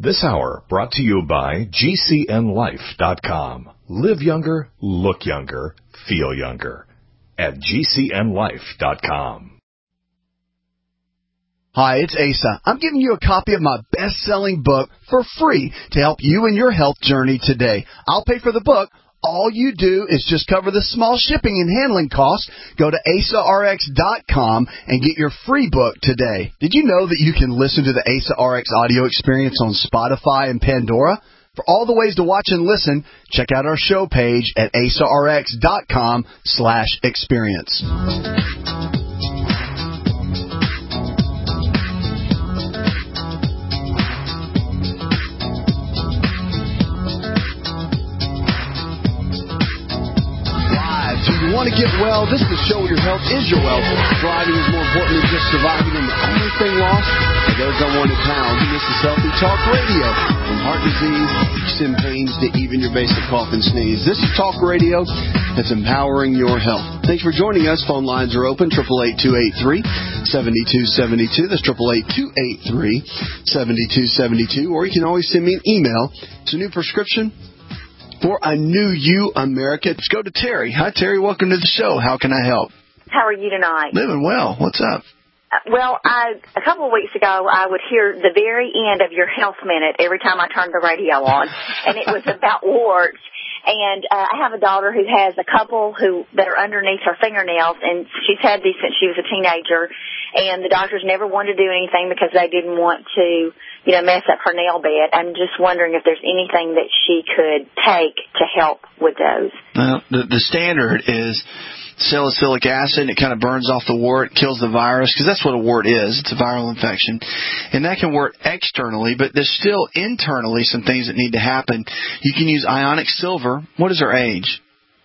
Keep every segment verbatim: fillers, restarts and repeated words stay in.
This hour brought to you by G C N life dot com. Live younger, look younger, feel younger at G C N life dot com. Hi, it's Asa. I'm giving you a copy of my best-selling book for free to help you in your health journey today. I'll pay for the book. All you do is just cover the small shipping and handling costs. Go to asa r x dot com and get your free book today. Did you know that you can listen to the Asa R X audio experience on Spotify and Pandora? For all the ways to watch and listen, check out our show page at asa r x dot com slash experience. Want to get well? This is the show where your health is your wealth. Thriving is more important than just surviving, and the only thing lost are those unwanted pounds. And this is Healthy Talk Radio. From heart disease, skin pains, to even your basic cough and sneeze. This is Talk Radio that's empowering your health. Thanks for joining us. Phone lines are open, eight eight eight, two eight three, seven two seven two. That's eight eight eight, two eight three, seven two seven two. Or you can always send me an email. It's a new prescription for a new you, America. Let's go to Terry. Hi, Terry. Welcome to the show. How can I help? How are you tonight? Living well. What's up? Uh, well, I, a couple of weeks ago, I would hear the very end of your Health Minute every time I turned the radio on, and it was about warts. And uh, I have a daughter who has a couple who that are underneath her fingernails, and she's had these since she was a teenager. And the doctors never wanted to do anything because they didn't want to, you know, mess up her nail bed. I'm just wondering if there's anything that she could take to help with those. Well, the, the standard is salicylic acid. It kind of burns off the wart, kills the virus, because that's what a wart is. It's a viral infection. And that can work externally, but there's still internally some things that need to happen. You can use ionic silver. What is her age?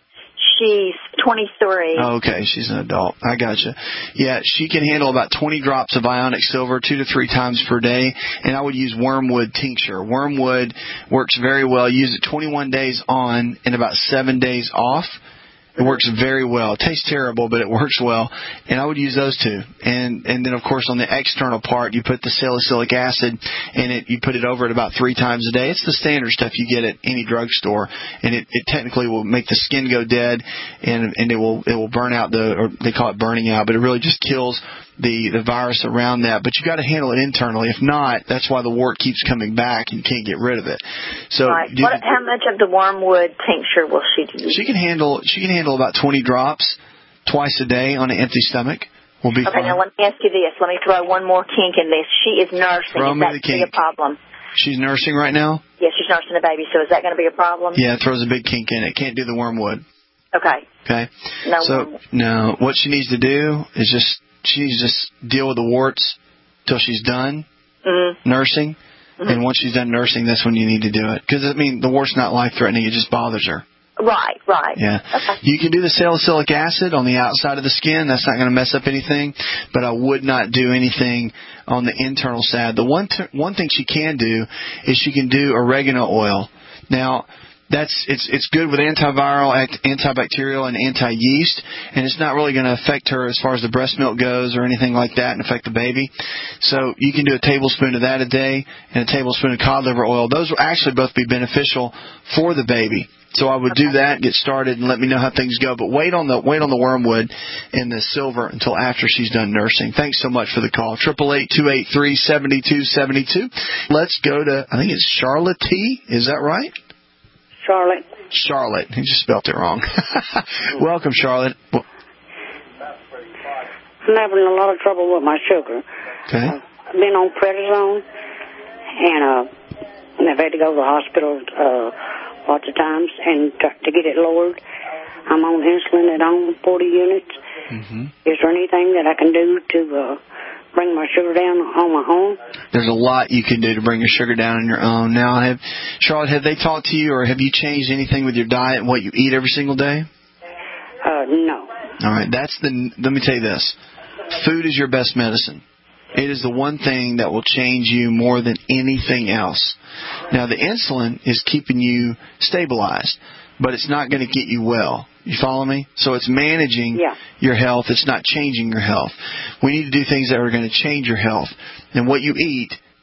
She's twenty-three. Oh, okay, she's an adult. I gotcha. Yeah, she can handle about twenty drops of ionic silver two to three times per day, and I would use wormwood tincture. Wormwood works very well. Use it twenty-one days on and about seven days off. It works very well. It tastes terrible, but it works well. And I would use those two. And and then, of course, on the external part, you put the salicylic acid in it. You put it over it about three times a day. It's the standard stuff you get at any drugstore. And it, it technically will make the skin go dead, and and it will it will burn out the, or they call it burning out, but it really just kills the, the virus around that. But you got to handle it internally. If not, that's why the wart keeps coming back and you can't get rid of it. So right. What, how much of the wormwood tincture will she use? She can handle she can handle about twenty drops twice a day on an empty stomach. Will be okay, fine. Now let me ask you this. Let me throw one more kink in this. She is nursing. Throw is that me the kink. a problem? She's nursing right now? Yes, she's nursing a baby, so is that going to be a problem? Yeah, it throws a big kink in it. Can't do the wormwood. Okay. Okay. No so, wormwood. No. What she needs to do is just, she needs to just deal with the warts till she's done mm-hmm. nursing. Mm-hmm. And once she's done nursing, that's when you need to do it. Because, I mean, the wart's not life-threatening. It just bothers her. Right, right. Yeah. Okay. You can do the salicylic acid on the outside of the skin. That's not going to mess up anything. But I would not do anything on the internal side. The one t- one thing she can do is she can do oregano oil. Now, that's it's it's good with antiviral, antibacterial, and anti-yeast, and it's not really going to affect her as far as the breast milk goes or anything like that and affect the baby. So you can do a tablespoon of that a day and a tablespoon of cod liver oil. Those will actually both be beneficial for the baby. So I would okay. do that, get started, and let me know how things go. But wait on the wait on the wormwood and the silver until after she's done nursing. Thanks so much for the call. Triple eight two eight three seventy two seventy two. Let's go to I think it's Charlotte T. Is that right? Charlotte. Charlotte. He just spelled it wrong. Welcome, Charlotte. I'm having a lot of trouble with my sugar. Okay. Uh, I've been on prednisone, and uh, I've had to go to the hospital uh, lots of times and to, to get it lowered. I'm on insulin at home, forty units. Mm-hmm. Is there anything that I can do to uh, bring my sugar down on my own? There's a lot you can do to bring your sugar down on your own. Now, have Charlotte, have they talked to you, or have you changed anything with your diet and what you eat every single day? Uh, no. All right. That's the. Let me tell you this. Food is your best medicine. It is the one thing that will change you more than anything else. Now, the insulin is keeping you stabilized, but it's not going to get you well. You follow me? So it's managing yeah. your health. It's not changing your health. We need to do things that are going to change your health. And what you eat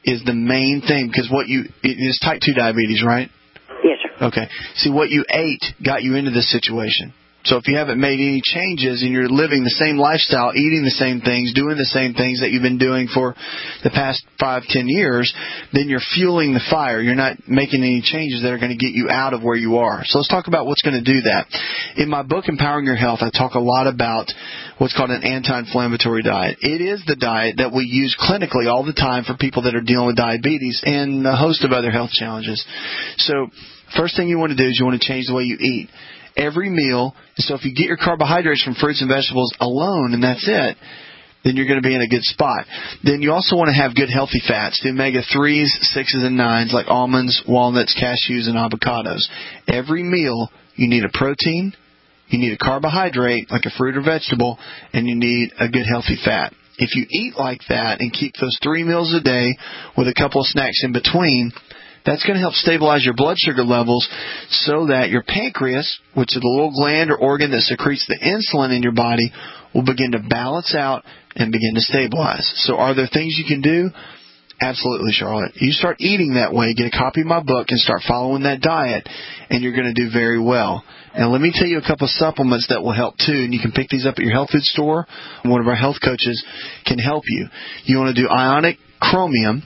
is the main thing, because what you it is type two diabetes, right? Yes, sir. Okay. See, what you ate got you into this situation. So if you haven't made any changes and you're living the same lifestyle, eating the same things, doing the same things that you've been doing for the past five, ten years, then you're fueling the fire. You're not making any changes that are going to get you out of where you are. So let's talk about what's going to do that. In my book, Empowering Your Health, I talk a lot about what's called an anti-inflammatory diet. It is the diet that we use clinically all the time for people that are dealing with diabetes and a host of other health challenges. So first thing you want to do is you want to change the way you eat. Every meal, so if you get your carbohydrates from fruits and vegetables alone and that's it, then you're going to be in a good spot. Then you also want to have good healthy fats, the omega threes, sixes, and nines like almonds, walnuts, cashews, and avocados. Every meal, you need a protein, you need a carbohydrate like a fruit or vegetable, and you need a good healthy fat. If you eat like that and keep those three meals a day with a couple of snacks in between, that's going to help stabilize your blood sugar levels so that your pancreas, which is the little gland or organ that secretes the insulin in your body, will begin to balance out and begin to stabilize. So are there things you can do? Absolutely, Charlotte. You start eating that way, get a copy of my book, and start following that diet, and you're going to do very well. Now, let me tell you a couple of supplements that will help, too, and you can pick these up at your health food store. One of our health coaches can help you. You want to do ionic chromium,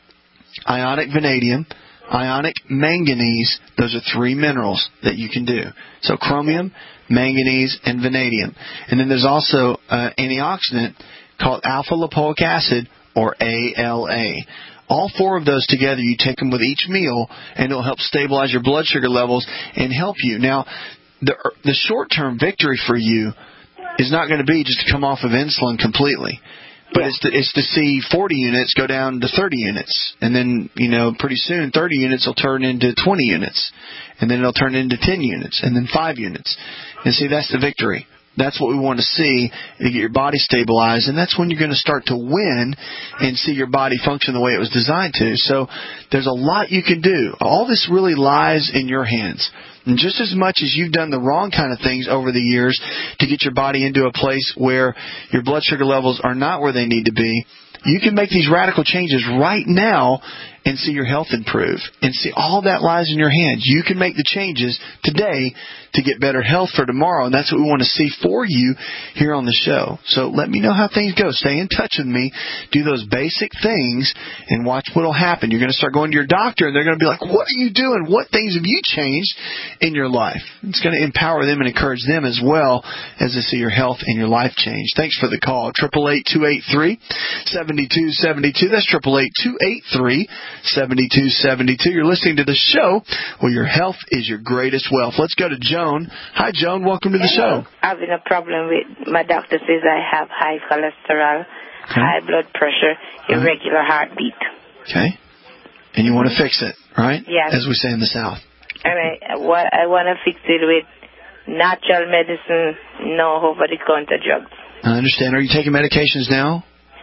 ionic vanadium, ionic manganese. Those are three minerals that you can do. So chromium, manganese, and vanadium. And then there's also an antioxidant called alpha-lipoic acid, or A L A. All four of those together, you take them with each meal, and it'll help stabilize your blood sugar levels and help you. Now, the the short-term victory for you is not going to be just to come off of insulin completely. But yeah. it's, to, it's to see forty units go down to thirty units. And then, you know, pretty soon thirty units will turn into twenty units. And then it'll turn into ten units. And then five units. And see, that's the victory. That's what we want to see to get your body stabilized. And that's when you're going to start to win and see your body function the way it was designed to. So there's a lot you can do. All this really lies in your hands. And just as much as you've done the wrong kind of things over the years to get your body into a place where your blood sugar levels are not where they need to be, you can make these radical changes right now and see your health improve. And see, all that lies in your hands. You can make the changes today to get better health for tomorrow. And that's what we want to see for you here on the show. So let me know how things go. Stay in touch with me. Do those basic things and watch what will happen. You're going to start going to your doctor and they're going to be like, what are you doing? What things have you changed in your life? It's going to empower them and encourage them as well as they see your health and your life change. Thanks for the call. eight eight eight, two eight three, seven two seven two. That's eight eight eight, two eight three, seven two seven two. You're listening to the show where your health is your greatest wealth. Let's go to Joan. Hi, Joan. Welcome to the Hello. show. Having a problem with, my doctor says I have high cholesterol, okay. high blood pressure, irregular uh-huh. heartbeat. Okay. And you want to fix it, right? Yes. As we say in the South. And I, I want to fix it with natural medicine, no over-the-counter drugs. I understand. Are you taking medications now?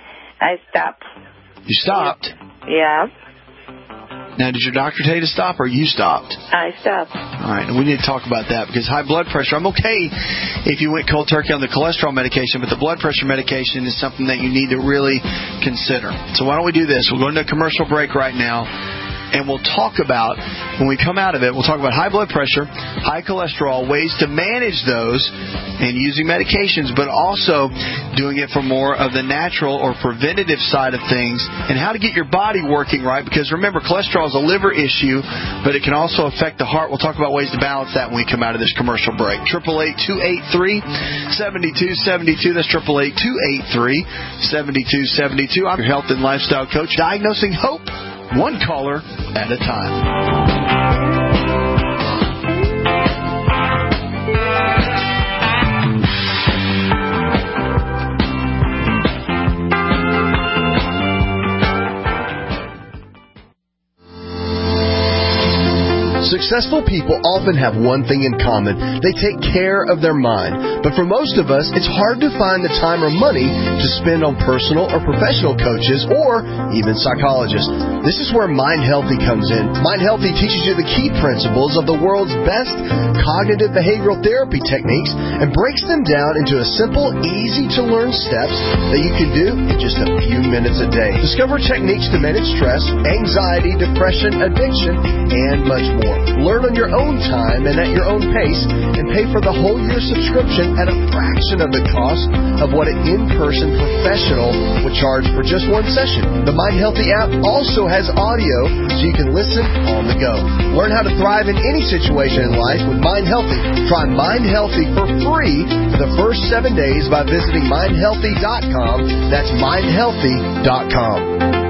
I stopped. You stopped? Yeah. Now, did your doctor tell you to stop, or you stopped? I stopped. All right, and we need to talk about that, because high blood pressure, I'm okay if you went cold turkey on the cholesterol medication, but the blood pressure medication is something that you need to really consider. So why don't we do this? We'll go into a commercial break right now, and we'll talk about, when we come out of it, we'll talk about high blood pressure, high cholesterol, ways to manage those, and using medications, but also doing it for more of the natural or preventative side of things, and how to get your body working right, because remember, cholesterol is a liver issue, but it can also affect the heart. We'll talk about ways to balance that when we come out of this commercial break. eight eight eight, two eight three, seven two seven two. That's eight eight eight, two eight three, seven two seven two. I'm your health and lifestyle coach, diagnosing hope, one caller at a time. Successful people often have one thing in common. They take care of their mind. But for most of us, it's hard to find the time or money to spend on personal or professional coaches or even psychologists. This is where Mind Healthy comes in. Mind Healthy teaches you the key principles of the world's best cognitive behavioral therapy techniques and breaks them down into a simple, easy-to-learn steps that you can do in just a few minutes a day. Discover techniques to manage stress, anxiety, depression, addiction, and much more. Learn on your own time and at your own pace, and pay for the whole year subscription at a fraction of the cost of what an in-person professional would charge for just one session. The Mind Healthy app also has audio so you can listen on the go. Learn how to thrive in any situation in life with Mind Healthy. Try Mind Healthy for free for the first seven days by visiting mind healthy dot com. That's mind healthy dot com.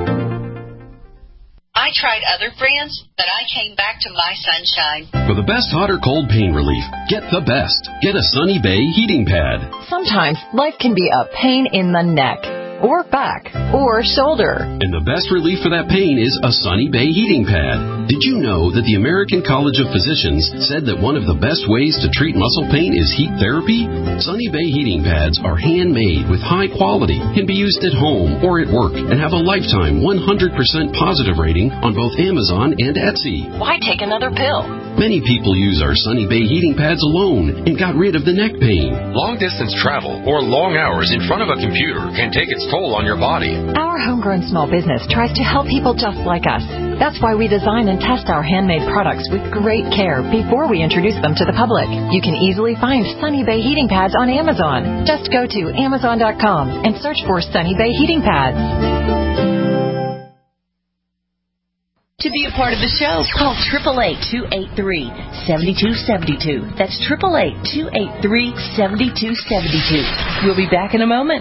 I tried other brands, but I came back to My Sunshine. For the best hot or cold pain relief, get the best. Get a Sunny Bay heating pad. Sometimes life can be a pain in the neck, or back, or shoulder. And the best relief for that pain is a Sunny Bay heating pad. Did you know that the American College of Physicians said that one of the best ways to treat muscle pain is heat therapy? Sunny Bay heating pads are handmade with high quality, can be used at home or at work, and have a lifetime one hundred percent positive rating on both Amazon and Etsy. Why take another pill? Many people use our Sunny Bay heating pads alone and got rid of the neck pain. Long-distance travel or long hours in front of a computer can take its toll on your body. Our homegrown small business tries to help people just like us. That's why we design and test our handmade products with great care before we introduce them to the public. You can easily find Sunny Bay heating pads on Amazon. Just go to amazon dot com and search for Sunny Bay heating pads. To be a part of the show, call eight eight eight, two eight three, seven two seven two. That's eight eight eight, two eight three, seven two seven two. We'll be back in a moment.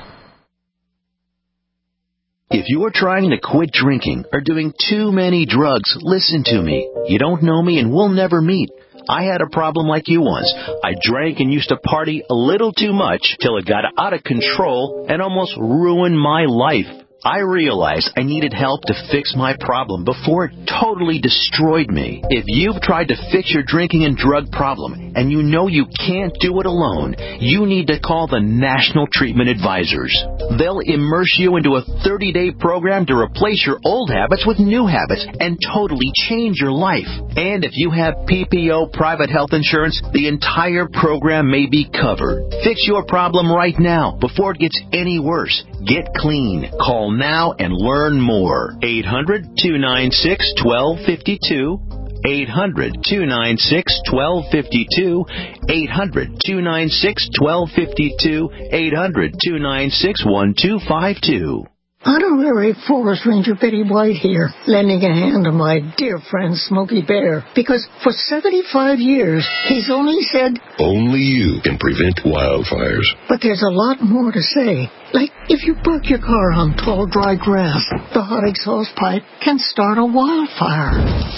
If you are trying to quit drinking or doing too many drugs, listen to me. You don't know me and we'll never meet. I had a problem like you once. I drank and used to party a little too much till it got out of control and almost ruined my life. I realized I needed help to fix my problem before it totally destroyed me. If you've tried to fix your drinking and drug problem and you know you can't do it alone, you need to call the National Treatment Advisors. They'll immerse you into a thirty-day program to replace your old habits with new habits and totally change your life. And if you have P P O private health insurance, the entire program may be covered. Fix your problem right now before it gets any worse. Get clean. Call now and learn more. eight hundred, two nine six, one two five two. eight hundred, two nine six, one two five two. eight hundred, two nine six, one two five two. eight hundred, two nine six, one two five two. Honorary Forest Ranger Betty White here, lending a hand to my dear friend Smokey Bear, because for seventy-five years, he's only said, only you can prevent wildfires. But there's a lot more to say. Like, if you park your car on tall, dry grass, the hot exhaust pipe can start a wildfire.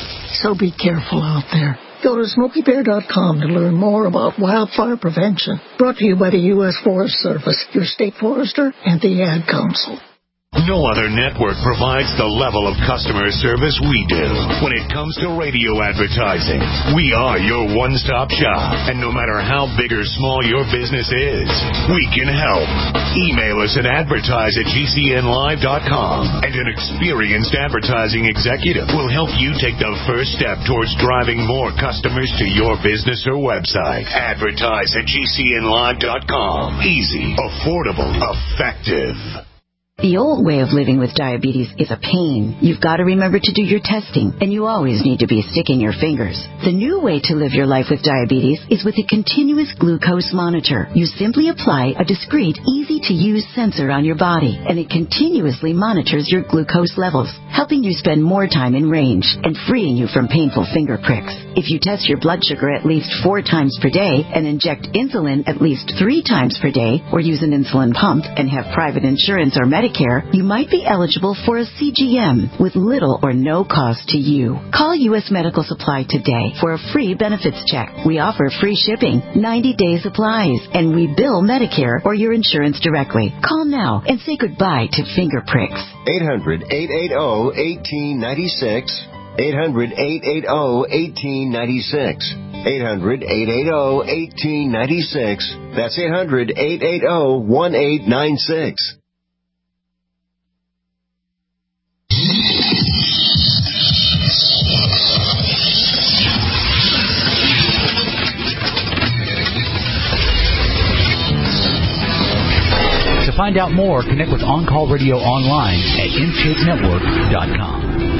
So be careful out there. Go to smokey bear dot com to learn more about wildfire prevention. Brought to you by the U S Forest Service, your state forester, and the Ad Council. No other network provides the level of customer service we do. When it comes to radio advertising, we are your one-stop shop. And no matter how big or small your business is, we can help. Email us at advertise at g c n live dot com, and an experienced advertising executive will help you take the first step towards driving more customers to your business or website. Advertise at g c n live dot com. Easy, affordable, effective. The old way of living with diabetes is a pain. You've got to remember to do your testing, and you always need to be sticking your fingers. The new way to live your life with diabetes is with a continuous glucose monitor. You simply apply a discreet, easy-to-use sensor on your body, and it continuously monitors your glucose levels, helping you spend more time in range and freeing you from painful finger pricks. If you test your blood sugar at least four times per day and inject insulin at least three times per day, or use an insulin pump and have private insurance or Medicare, you might be eligible for a C G M with little or no cost to you. Call U S Medical Supply today for a free benefits check. We offer free shipping, ninety-day supplies, and we bill Medicare or your insurance directly. Call now and say goodbye to finger pricks. eight hundred, eight eight zero, one eight nine six. eight hundred, eight eight zero, one eight nine six. eight hundred, eight eight zero, one eight nine six. That's eight hundred, eight eight zero, one eight nine six. To find out more, connect with On Call Radio online at in shape network dot com.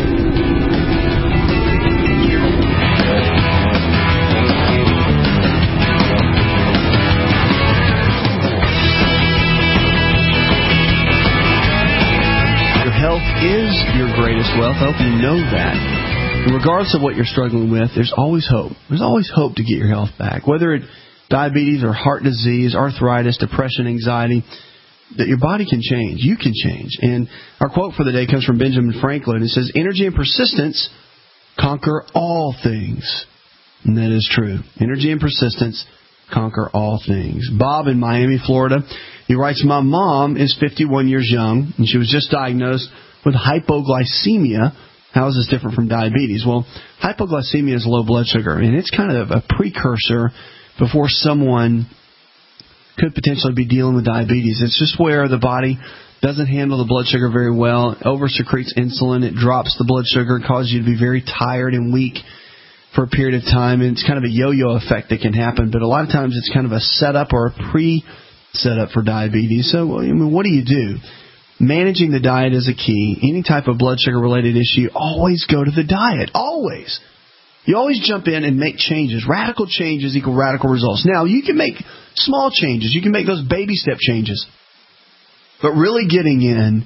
Your health is your greatest wealth. I hope you know that. And regardless of what you're struggling with, there's always hope. There's always hope to get your health back. Whether it's diabetes or heart disease, arthritis, depression, anxiety, that your body can change. You can change. And our quote for the day comes from Benjamin Franklin. It says, energy and persistence conquer all things. And that is true. Energy and persistence conquer all things. Bob in Miami, Florida, he writes, my mom is fifty-one years young, and she was just diagnosed with hypoglycemia. How is this different from diabetes? Well, hypoglycemia is low blood sugar, and it's kind of a precursor before someone could potentially be dealing with diabetes. It's just where the body doesn't handle the blood sugar very well, over-secretes insulin, it drops the blood sugar, causes you to be very tired and weak for a period of time, and it's kind of a yo-yo effect that can happen, but a lot of times it's kind of a setup or a pre-setup for diabetes. So, I mean, what do you do? Managing the diet is a key. Any type of blood sugar-related issue, always go to the diet. Always. You always jump in and make changes. Radical changes equal radical results. Now, you can make small changes. You can make those baby step changes. But really getting in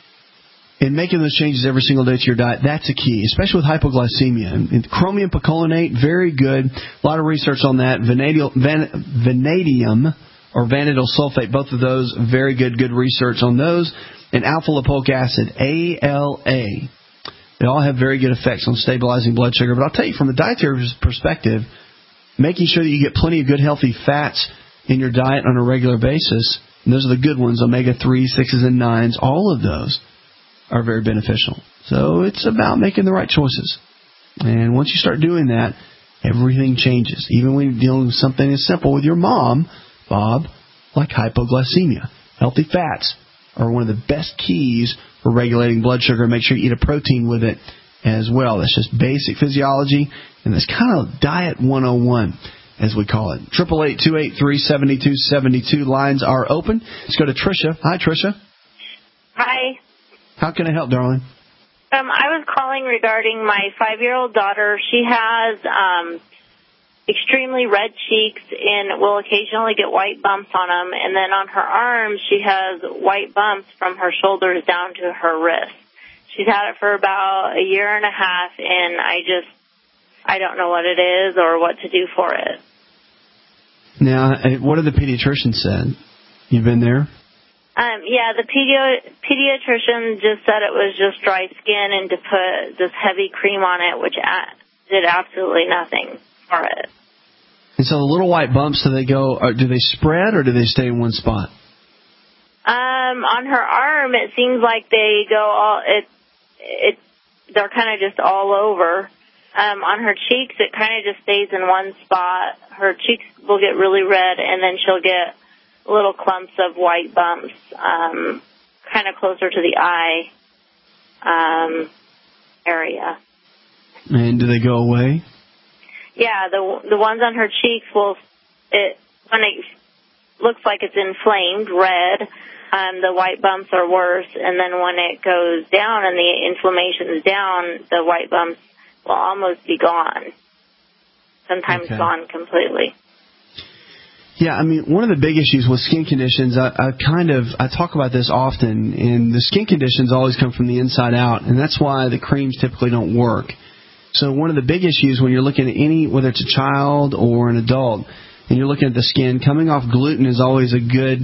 and making those changes every single day to your diet, that's a key, especially with hypoglycemia. And chromium picolinate, very good. A lot of research on that. Vanadium, van, vanadium or vanadyl sulfate, both of those, very good, good research on those. And alpha-lipoic acid, A L A. They all have very good effects on stabilizing blood sugar. But I'll tell you, from a dietary perspective, making sure that you get plenty of good, healthy fats in your diet on a regular basis, and those are the good ones, omega three, sixes, and nines, all of those are very beneficial. So it's about making the right choices. And once you start doing that, everything changes. Even when you're dealing with something as simple with your mom, Bob, like hypoglycemia. Healthy fats are one of the best keys for regulating blood sugar. Make sure you eat a protein with it as well. That's just basic physiology, and that's kind of diet one oh one, as we call it. Triple eight two eight three seventy two seventy two. Lines are open. Let's go to Tricia. Hi, Tricia. Hi. How can I help, darling? Um, I was calling regarding my five-year-old daughter. She has um, extremely red cheeks and will occasionally get white bumps on them. And then on her arms, she has white bumps from her shoulders down to her wrist. She's had it for about a year and a half, and I just, I don't know what it is or what to do for it. Now, what did the pediatrician said? You've been there? Um, yeah, the pedi- pediatrician just said it was just dry skin and to put this heavy cream on it, which a- did absolutely nothing for it. And so the little white bumps, do they go? Or do they spread or do they stay in one spot? Um, on her arm, it seems like they go all. It, it, they're kind of just all over. Um, on her cheeks, it kind of just stays in one spot. Her cheeks will get really red, and then she'll get little clumps of white bumps, um, kind of closer to the eye um, area. And do they go away? Yeah, the the ones on her cheeks will, it when it looks like it's inflamed, red, um, the white bumps are worse, and then when it goes down and the inflammation is down, the white bumps will almost be gone, sometimes okay. gone completely. Yeah, I mean, one of the big issues with skin conditions, I, I kind of, I talk about this often, and the skin conditions always come from the inside out, and that's why the creams typically don't work. So one of the big issues when you're looking at any, whether it's a child or an adult, and you're looking at the skin, coming off gluten is always a good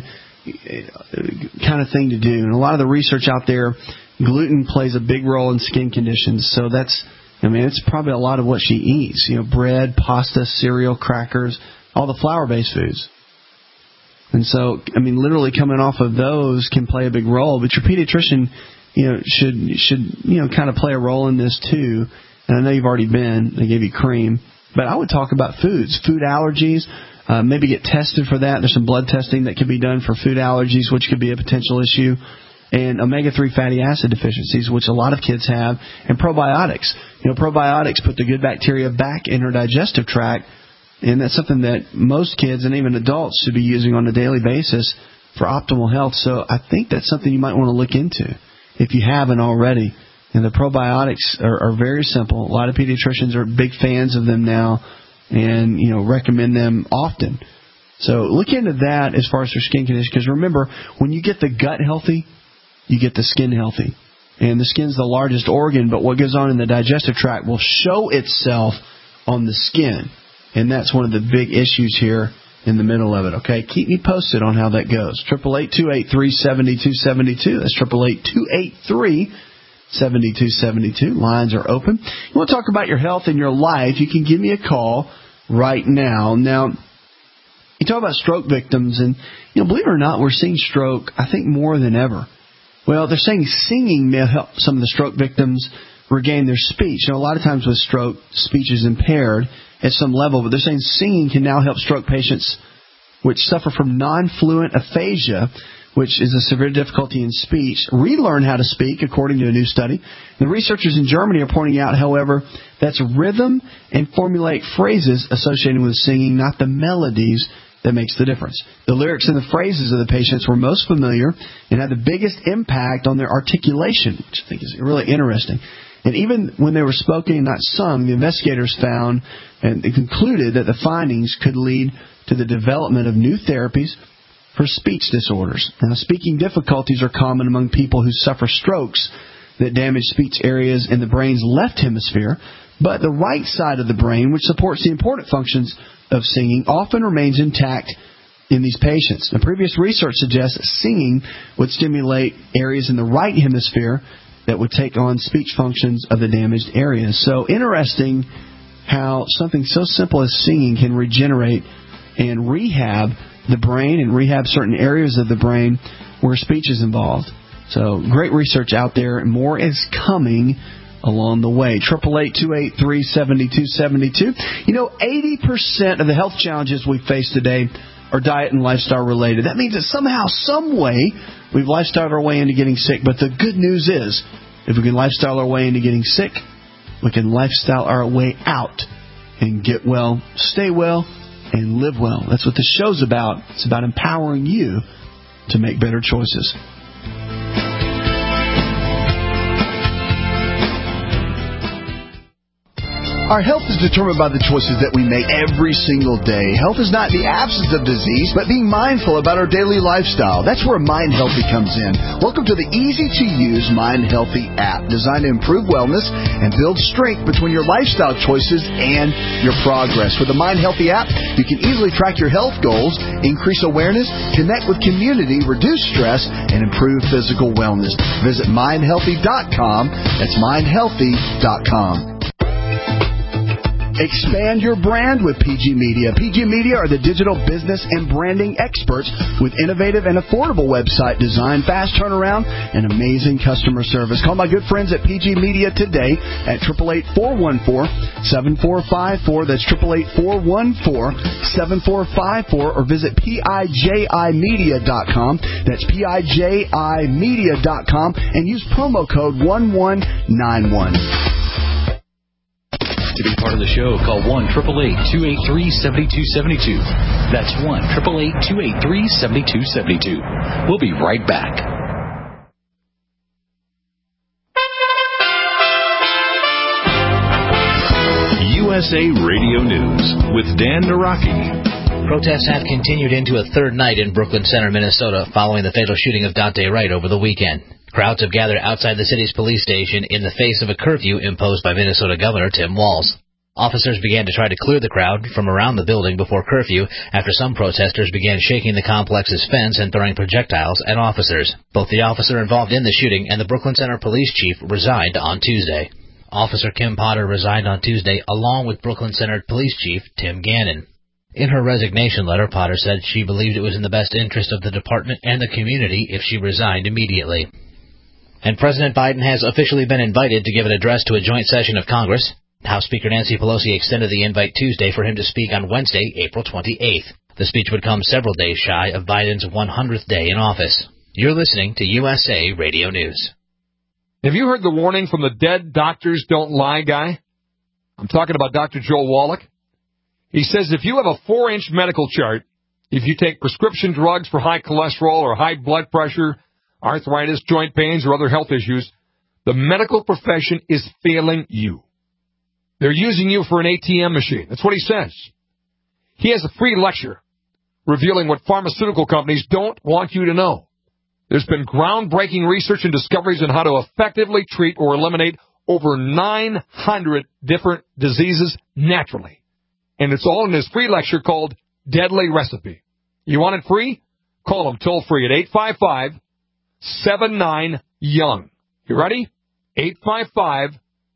kind of thing to do. And a lot of the research out there, gluten plays a big role in skin conditions. So that's, I mean, it's probably a lot of what she eats. You know, bread, pasta, cereal, crackers, all the flour-based foods. And so, I mean, literally coming off of those can play a big role. But your pediatrician, you know, should should you know kind of play a role in this too. And I know you've already been. They gave you cream. But I would talk about foods, food allergies. Uh, maybe get tested for that. There's some blood testing that can be done for food allergies, which could be a potential issue. And omega three fatty acid deficiencies, which a lot of kids have. And probiotics. You know, probiotics put the good bacteria back in our digestive tract. And that's something that most kids and even adults should be using on a daily basis for optimal health. So I think that's something you might want to look into if you haven't already. And the probiotics are, are very simple. A lot of pediatricians are big fans of them now and, you know, recommend them often. So look into that as far as their skin condition. Because remember, when you get the gut healthy, you get the skin healthy. And the skin's the largest organ, but what goes on in the digestive tract will show itself on the skin. And that's one of the big issues here in the middle of it, okay? Keep me posted on how that goes. eight eight eight, two eight three, seven two seven two. That's eight eight eight, two eight three, seven two seven two. Lines are open. You want to talk about your health and your life, you can give me a call right now. Now, you talk about stroke victims, and, you know, believe it or not, we're seeing stroke, I think, more than ever. Well, they're saying singing may help some of the stroke victims regain their speech. You know, a lot of times with stroke, speech is impaired at some level, but they're saying singing can now help stroke patients which suffer from non-fluent aphasia, which is a severe difficulty in speech, relearn how to speak, according to a new study. The researchers in Germany are pointing out, however, that's rhythm and formulaic phrases associated with singing, not the melodies, that makes the difference. The lyrics and the phrases of the patients were most familiar and had the biggest impact on their articulation, which I think is really interesting. And even when they were spoken and not sung, the investigators found and concluded that the findings could lead to the development of new therapies for speech disorders. Now, speaking difficulties are common among people who suffer strokes that damage speech areas in the brain's left hemisphere, but the right side of the brain, which supports the important functions of singing, often remains intact in these patients. Now, previous research suggests that singing would stimulate areas in the right hemisphere that would take on speech functions of the damaged areas. So interesting how something so simple as singing can regenerate and rehab the brain and rehab certain areas of the brain where speech is involved. So great research out there, and more is coming along the way. eight eight eight, two eight three, seven two seven two. You know, eighty percent of the health challenges we face today are diet and lifestyle related. That means that somehow, some way, we've lifestyled our way into getting sick. But the good news is, if we can lifestyle our way into getting sick, we can lifestyle our way out and get well, stay well, and live well. That's what this show's about. It's about empowering you to make better choices. Our health is determined by the choices that we make every single day. Health is not the absence of disease, but being mindful about our daily lifestyle. That's where Mind Healthy comes in. Welcome to the easy-to-use Mind Healthy app, designed to improve wellness and build strength between your lifestyle choices and your progress. With the Mind Healthy app, you can easily track your health goals, increase awareness, connect with community, reduce stress, and improve physical wellness. Visit mind healthy dot com. That's mind healthy dot com. Expand your brand with P G Media. P G Media are the digital business and branding experts with innovative and affordable website design, fast turnaround, and amazing customer service. Call my good friends at P G Media today at eight eight eight, four one four, seven four five four. That's eight eight eight, four one four, seven four five four, or visit P I J I media dot com. That's P I J I media dot com, and use promo code one one nine one. To be part of the show, call one eight eight eight, two eight three, seven two seven two. That's one eight eight eight, two eight three, seven two seven two. We'll be right back. U S A Radio News with Dan Naraki. Protests have continued into a third night in Brooklyn Center, Minnesota, following the fatal shooting of Daunte Wright over the weekend. Crowds have gathered outside the city's police station in the face of a curfew imposed by Minnesota Governor Tim Walz. Officers began to try to clear the crowd from around the building before curfew after some protesters began shaking the complex's fence and throwing projectiles at officers. Both the officer involved in the shooting and the Brooklyn Center police chief resigned on Tuesday. Officer Kim Potter resigned on Tuesday along with Brooklyn Center police chief Tim Gannon. In her resignation letter, Potter said she believed it was in the best interest of the department and the community if she resigned immediately. And President Biden has officially been invited to give an address to a joint session of Congress. House Speaker Nancy Pelosi extended the invite Tuesday for him to speak on Wednesday, April twenty-eighth. The speech would come several days shy of Biden's one hundredth day in office. You're listening to U S A Radio News. Have you heard the warning from the dead doctors don't lie guy? I'm talking about Doctor Joel Wallach. He says if you have a four-inch medical chart, if you take prescription drugs for high cholesterol or high blood pressure, arthritis, joint pains, or other health issues, the medical profession is failing you. They're using you for an A T M machine. That's what he says. He has a free lecture revealing what pharmaceutical companies don't want you to know. There's been groundbreaking research and discoveries on how to effectively treat or eliminate over nine hundred different diseases naturally. And it's all in this free lecture called Deadly Recipe. You want it free? Call him toll free at eight five five, seven nine, young. You ready? eight five five,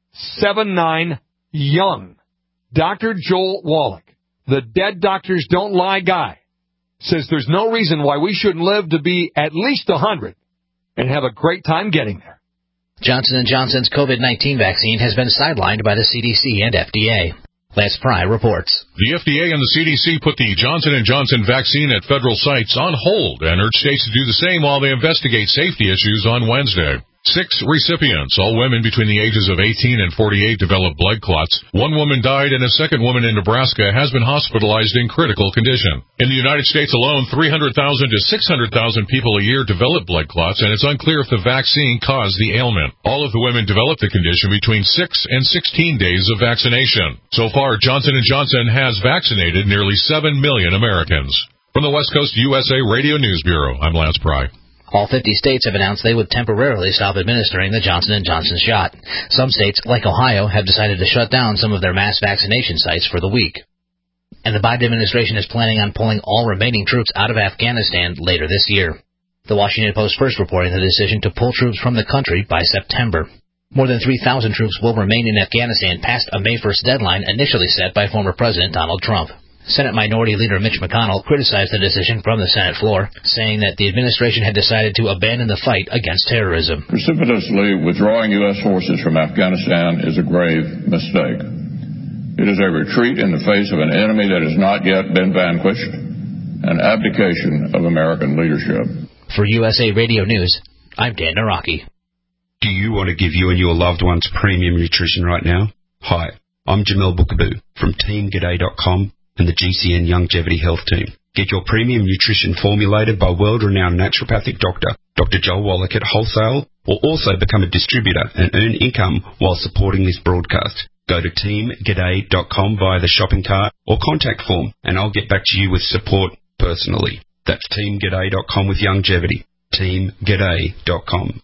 seven nine, young. Doctor Joel Wallach, the dead doctors don't lie guy, says there's no reason why we shouldn't live to be at least one hundred and have a great time getting there. Johnson and Johnson's COVID nineteen vaccine has been sidelined by the C D C and F D A. Lance Pry reports. The F D A and the C D C put the Johnson and Johnson vaccine at federal sites on hold and urged states to do the same while they investigate safety issues on Wednesday. Six recipients, all women between the ages of eighteen and forty-eight, developed blood clots. One woman died, and a second woman in Nebraska has been hospitalized in critical condition. In the United States alone, three hundred thousand to six hundred thousand people a year develop blood clots, and it's unclear if the vaccine caused the ailment. All of the women developed the condition between six and sixteen days of vaccination. So far, Johnson and Johnson has vaccinated nearly seven million Americans. From the West Coast U S A Radio News Bureau, I'm Lance Pry. All fifty states have announced they would temporarily stop administering the Johnson and Johnson shot. Some states, like Ohio, have decided to shut down some of their mass vaccination sites for the week. And the Biden administration is planning on pulling all remaining troops out of Afghanistan later this year. The Washington Post first reporting the decision to pull troops from the country by September. More than three thousand troops will remain in Afghanistan past a May first deadline initially set by former President Donald Trump. Senate Minority Leader Mitch McConnell criticized the decision from the Senate floor, saying that the administration had decided to abandon the fight against terrorism. Precipitously withdrawing U S forces from Afghanistan is a grave mistake. It is a retreat in the face of an enemy that has not yet been vanquished, an abdication of American leadership. For U S A Radio News, I'm Dan Naraki. Do you want to give you and your loved ones premium nutrition right now? Hi, I'm Jamel Bookaboo from Team G'day dot com and the G C N Longevity Health Team. Get your premium nutrition formulated by world-renowned naturopathic doctor, Doctor Joel Wallach at wholesale, or also become a distributor and earn income while supporting this broadcast. Go to Team G'day dot com via the shopping cart or contact form, and I'll get back to you with support personally. That's Team G'day dot com with longevity. Team G'day dot com.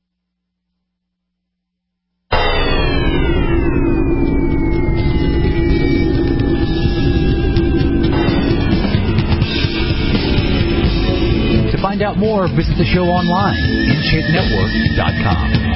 To find out more, visit the show online, in shape network dot com.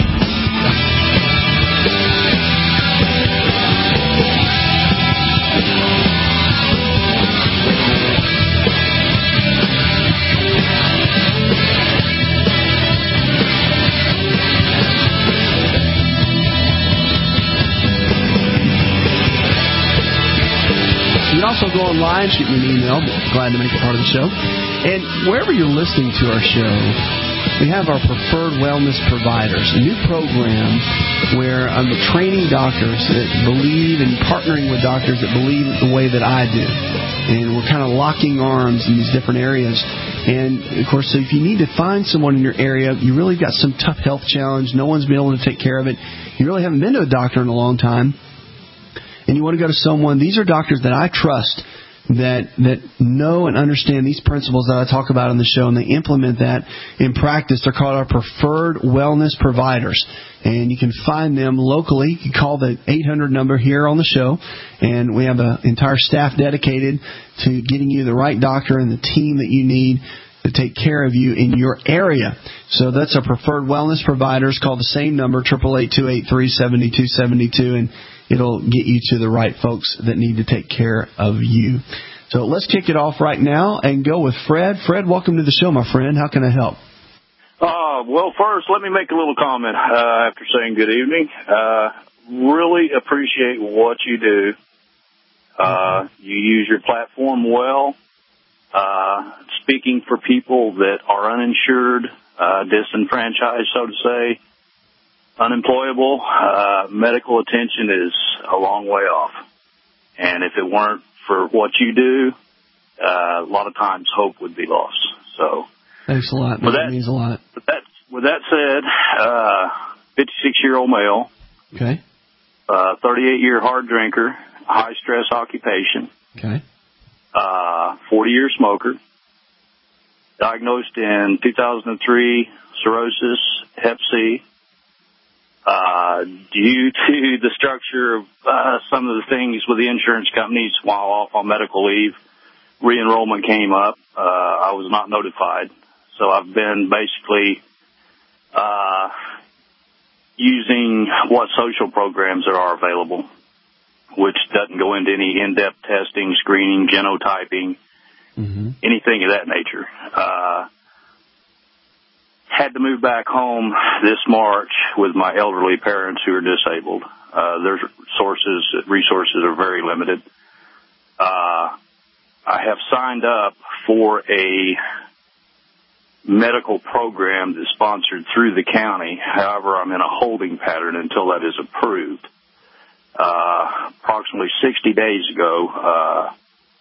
You can also go online, shoot me an email. Glad to make it part of the show. And wherever you're listening to our show, we have our preferred wellness providers, a new program where I'm training doctors that believe and partnering with doctors that believe the way that I do. And we're kind of locking arms in these different areas. And, of course, so if you need to find someone in your area, you really got some tough health challenge, no one's been able to take care of it, you really haven't been to a doctor in a long time, and you want to go to someone, these are doctors that I trust that that know and understand these principles that I talk about on the show, and they implement that in practice. They're called our preferred wellness providers, and you can find them locally. You can call the eight hundred number here on the show, and we have an entire staff dedicated to getting you the right doctor and the team that you need to take care of you in your area. So that's our preferred wellness providers. Call the same number, eight eight eight, two eight three, seven two seven two, and it'll get you to the right folks that need to take care of you. So let's kick it off right now and go with Fred. Fred, welcome to the show, my friend. How can I help? Uh, well, first, let me make a little comment uh, after saying good evening. Uh, really appreciate what you do. Uh, you use your platform well, uh, speaking for people that are uninsured, uh, disenfranchised, so to say, unemployable. Uh, medical attention is a long way off. And if it weren't for what you do, uh, a lot of times hope would be lost. So, thanks a lot. Man. That, that means a lot. With that, with that said, uh, fifty-six-year-old male. Okay. Uh, thirty-eight-year hard drinker. High-stress occupation. Okay. Uh, forty-year smoker. Diagnosed in two thousand three, cirrhosis, hep C. Uh, due to the structure of uh, some of the things with the insurance companies while off on medical leave, re-enrollment came up. Uh, I was not notified. So I've been basically uh, using what social programs there are available, which doesn't go into any in-depth testing, screening, genotyping, mm-hmm. anything of that nature. Uh, had to move back home this March with my elderly parents who are disabled. Uh, their sources, resources are very limited. Uh, I have signed up for a medical program that's sponsored through the county. However, I'm in a holding pattern until that is approved. Uh, approximately sixty days ago, uh,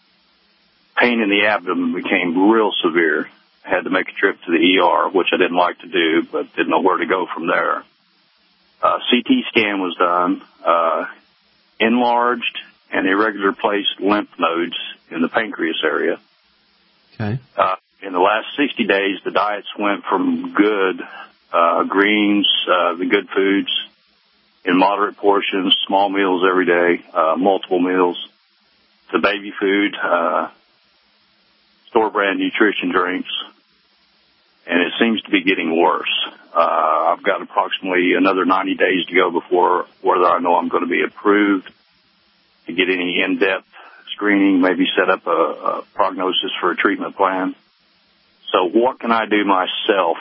pain in the abdomen became real severe. Had to make a trip to the E R, which I didn't like to do, but didn't know where to go from there. Uh, C T scan was done, uh, enlarged and irregular placed lymph nodes in the pancreas area. Okay. Uh, in the last sixty days, the diets went from good, uh, greens, uh, the good foods, in moderate portions, small meals every day, uh, multiple meals, to baby food, uh, store brand nutrition drinks, and it seems to be getting worse. Uh, I've got approximately another ninety days to go before whether I know I'm going to be approved to get any in-depth screening, maybe set up a, a prognosis for a treatment plan. So what can I do myself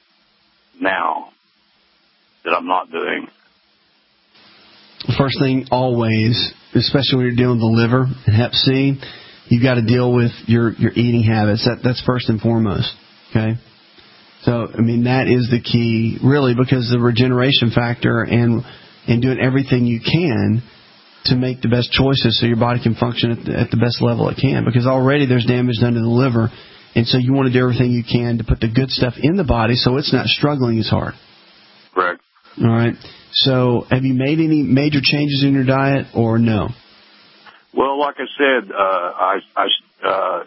now that I'm not doing? First thing, always, especially when you're dealing with the liver and hep C, you've got to deal with your, your eating habits. That, that's first and foremost, okay? So, I mean, that is the key, really, because the regeneration factor and and doing everything you can to make the best choices so your body can function at the, at the best level it can, because already there's damage done to the liver, and so you want to do everything you can to put the good stuff in the body so it's not struggling as hard. Correct. All right. So have you made any major changes in your diet or no? Well, like I said, uh, I, I uh,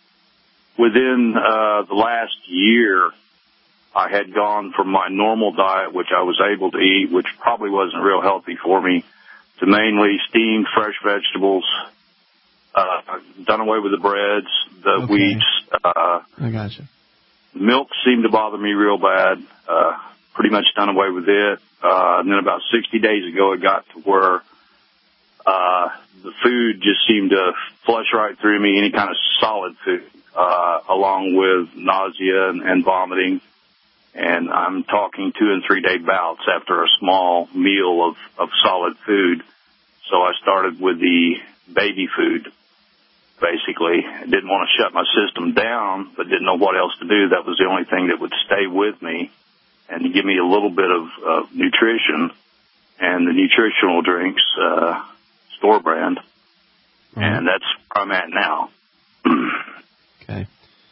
within uh, the last year, I had gone from my normal diet, which I was able to eat, which probably wasn't real healthy for me, to mainly steamed fresh vegetables, uh, done away with the breads, the okay. wheats. Uh, I gotcha. Milk seemed to bother me real bad. Uh, pretty much done away with it. Uh, and then about sixty days ago, it got to where uh, the food just seemed to flush right through me, any kind of solid food, uh, along with nausea and, and vomiting. And I'm talking two and three day bouts after a small meal of, of solid food. So I started with the baby food, basically. I didn't want to shut my system down, but didn't know what else to do. That was the only thing that would stay with me and give me a little bit of uh, nutrition, and the nutritional drinks, uh, store brand. Mm-hmm. And that's where I'm at now. Okay.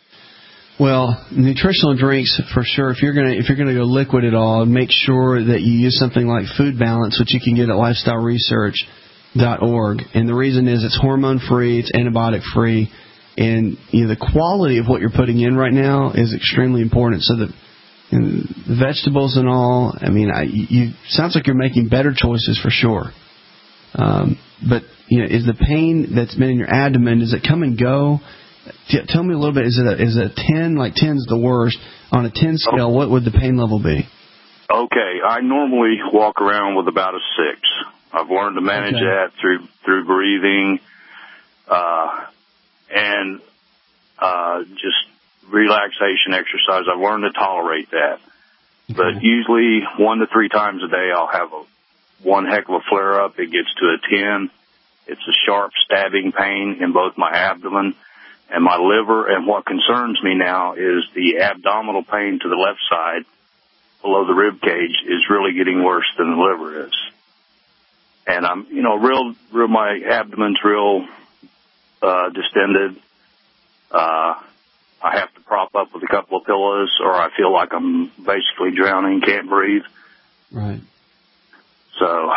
Well, nutritional drinks for sure. If you're gonna if you're gonna go liquid at all, make sure that you use something like Food Balance, which you can get at lifestyle research dot org. And the reason is it's hormone free, it's antibiotic free, and you know, the quality of what you're putting in right now is extremely important. So that you know, the vegetables and all, I mean, I, you sounds like you're making better choices for sure. Um, but you know, is the pain that's been in your abdomen, does it come and go? Tell me a little bit. Is it a, is it a ten? Like ten's the worst. On a ten scale, what would the pain level be? Okay, I normally walk around with about a six. I've learned to manage okay. that through through breathing, uh, and uh, just relaxation exercise. I've learned to tolerate that. Okay. But usually one to three times a day I'll have a, one heck of a flare-up. It gets to a ten. It's a sharp stabbing pain in both my abdomen and my liver. And what concerns me now is the abdominal pain to the left side below the rib cage is really getting worse than the liver is. And I'm, you know, real, real, my abdomen's real, uh, distended. Uh, I have to prop up with a couple of pillows or I feel like I'm basically drowning, can't breathe. Right. So.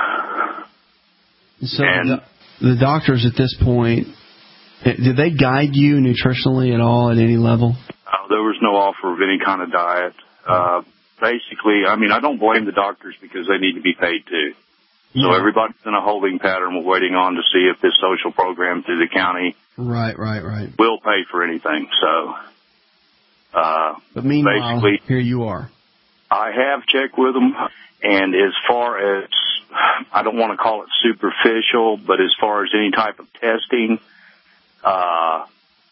So and, the, the doctors at this point, did they guide you nutritionally at all at any level? Uh, there was no offer of any kind of diet. Uh, basically, I mean, I don't blame the doctors because they need to be paid too. So yeah. Everybody's in a holding pattern. We're waiting on to see if this social program through the county right, right, right. will pay for anything. So, uh, but meanwhile, basically, here you are. I have checked with them, and as far as, I don't want to call it superficial, but as far as any type of testing, uh,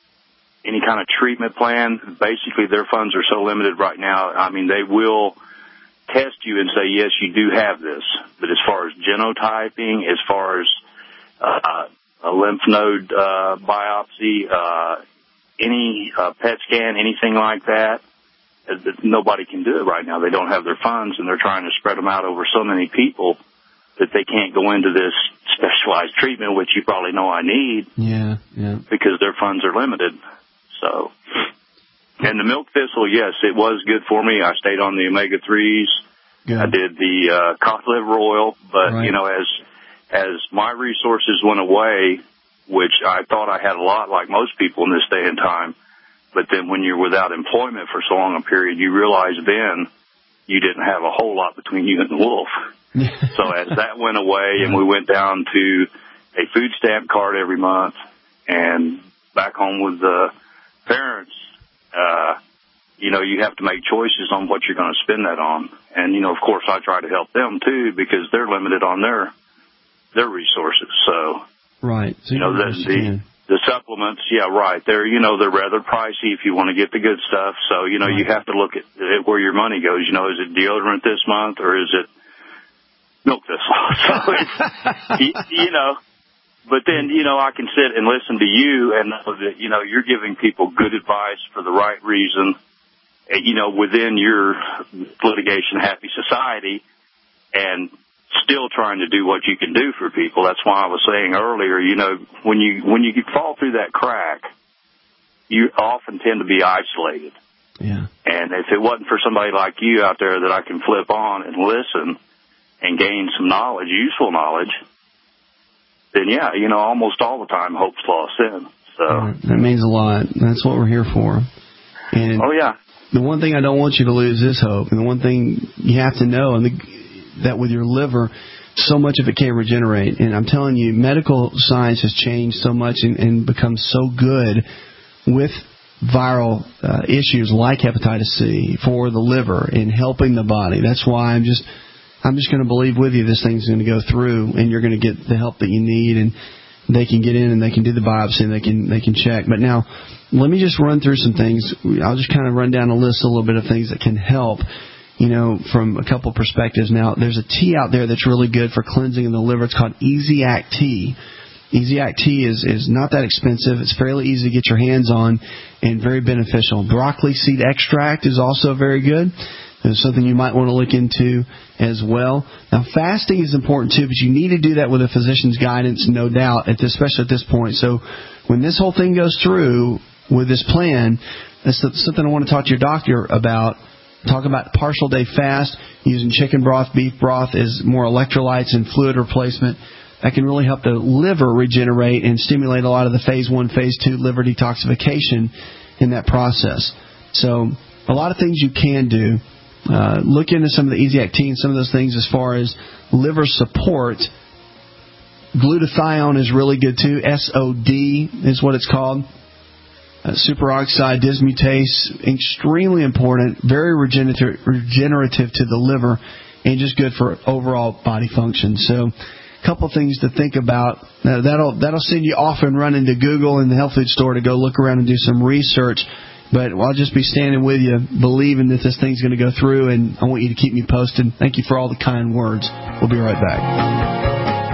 any kind of treatment plan, basically their funds are so limited right now. I mean, they will test you and say, yes, you do have this. But as far as genotyping, as far as uh, a lymph node uh, biopsy, uh, any uh, P E T scan, anything like that, uh, nobody can do it right now. They don't have their funds, and they're trying to spread them out over so many people that they can't go into this specialized treatment, which you probably know I need. Yeah, yeah. Because their funds are limited. So... And the milk thistle, yes, it was good for me. I stayed on the omega threes. Good. I did the uh, cod liver oil, but right. you know, as as my resources went away, which I thought I had a lot, like most people in this day and time, but then when you're without employment for so long a period, you realize then you didn't have a whole lot between you and the wolf. So as that went away, and we went down to a food stamp card every month, and back home with the parents. Uh, you know, you have to make choices on what you're going to spend that on. And, you know, of course, I try to help them, too, because they're limited on their their resources. So, right. So you know, the, the, the supplements, yeah, right. They're, you know, they're rather pricey if you want to get the good stuff. So, you know, right. you have to look at, at where your money goes. You know, is it deodorant this month or is it milk thistle? So, it's, you, you know. But then, you know, I can sit and listen to you and know that, you know, you're giving people good advice for the right reason, you know, within your litigation-happy society and still trying to do what you can do for people. That's why I was saying earlier, you know, when you when you fall through that crack, you often tend to be isolated. Yeah. And if it wasn't for somebody like you out there that I can flip on and listen and gain some knowledge, useful knowledge, then, yeah, you know, almost all the time hope's lost in. So that means a lot. That's what we're here for. And oh, yeah. The one thing I don't want you to lose is hope. And the one thing you have to know and the, that with your liver, so much of it can't regenerate. And I'm telling you, medical science has changed so much and, and become so good with viral uh, issues like hepatitis C for the liver and helping the body. That's why I'm just... I'm just going to believe with you this thing's going to go through, and you're going to get the help that you need, and they can get in and they can do the biopsy and they can they can check. But now, let me just run through some things. I'll just kind of run down a list, a little bit of things that can help, you know, from a couple perspectives. Now, there's a tea out there that's really good for cleansing in the liver. It's called Easy-Act Tea. Easy-Act Tea is, is not that expensive. It's fairly easy to get your hands on and very beneficial. Broccoli seed extract is also very good. It's something you might want to look into as well. Now, fasting is important too, but you need to do that with a physician's guidance, no doubt, at this, especially at this point. So when this whole thing goes through with this plan, that's something I want to talk to your doctor about. Talk about partial day fast, using chicken broth, beef broth as more electrolytes and fluid replacement. That can really help the liver regenerate and stimulate a lot of the phase one, phase two liver detoxification in that process. So a lot of things you can do. Uh, look into some of the Easy-Act Tea and some of those things as far as liver support. Glutathione is really good too. S O D is what it's called. Uh, superoxide dismutase, extremely important, very regenerative, regenerative to the liver, and just good for overall body function. So, a couple things to think about. Uh, that'll that'll send you off and running to Google and the health food store to go look around and do some research But I'll just be standing with you, believing that this thing's going to go through, and I want you to keep me posted. Thank you for all the kind words. We'll be right back.